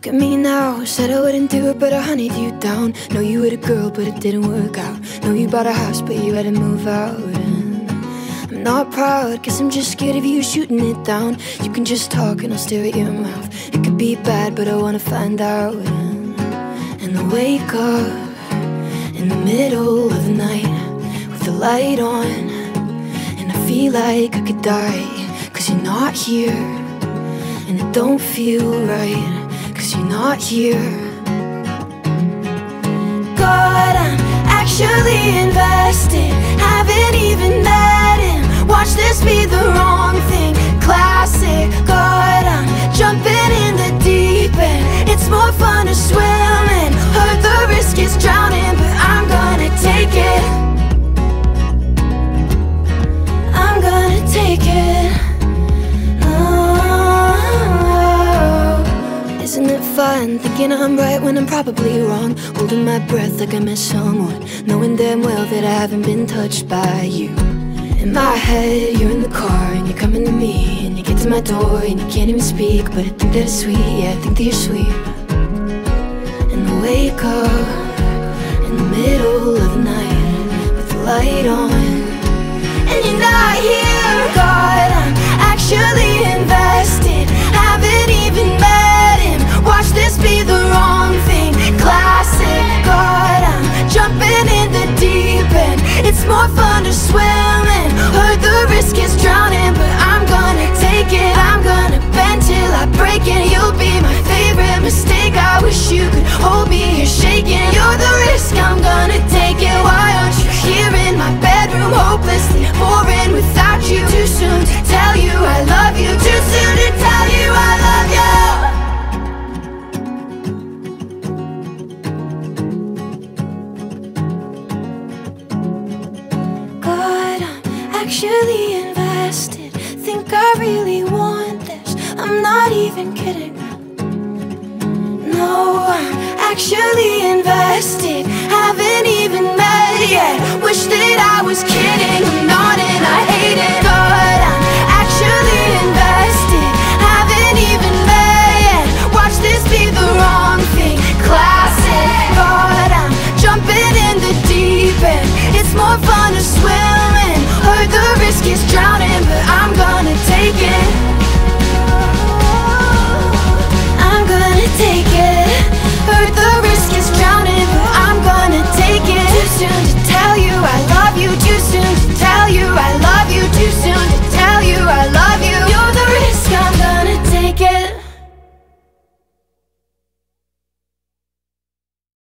Look at me now, said I wouldn't do it, but I hunted you down. Know you were a girl, but it didn't work out. Know you bought a house, but you had to move out. And I'm not proud, cause I'm just scared of you shooting it down. You can just talk and I'll stare at your mouth. It could be bad, but I wanna find out. And I wake up in the middle of the night with the light on, and I feel like I could die, cause you're not here. And it don't feel right, cause you're not here. God, I'm actually invested. Haven't even met him. Watch this be the wrong thing. Classic. God, I'm jumping in the deep end. It's more fun to swim in. Heard the risk is drowning, but I'm gonna take it. I'm gonna take it. Isn't it fun thinking I'm right when I'm probably wrong? Holding my breath like I met someone, knowing damn well that I haven't been touched by you. In my head, you're in the car and you're coming to me, and you get to my door and you can't even speak, but I think that it's sweet, yeah, I think that you're sweet. And I wake up in the middle of the night with the light on, and you're not here. God, I'm actually invested. Haven't even met him. Watch this be the wrong thing. Classic. God, I'm jumping in the deep end. It's more fun to swim in. Heard the risk is drowning, but I'm gonna take it. I'm gonna bend till I break it. You'll be my favorite mistake. I wish you could hold me here shaking. You're the risk, I'm gonna take it. Why aren't you here in my bedroom, hopelessly boring without you? Too soon to tell you I love you. Too soon to tell you I love you. God, I'm actually invested. Think I really want this. I'm not even kidding. No, I'm actually invested. Haven't even met yet. Wish that I was kidding. I'm not and I hate it. God, I'm actually invested. Haven't even met yet. Watch this be the wrong thing. Classic. God, I'm jumping in the deep end. It's more fun to swim in. Heard the risk is drowning, but I'm gonna take it. I'm gonna take it. Heard the risk is drowning, but I'm gonna take it. Too soon to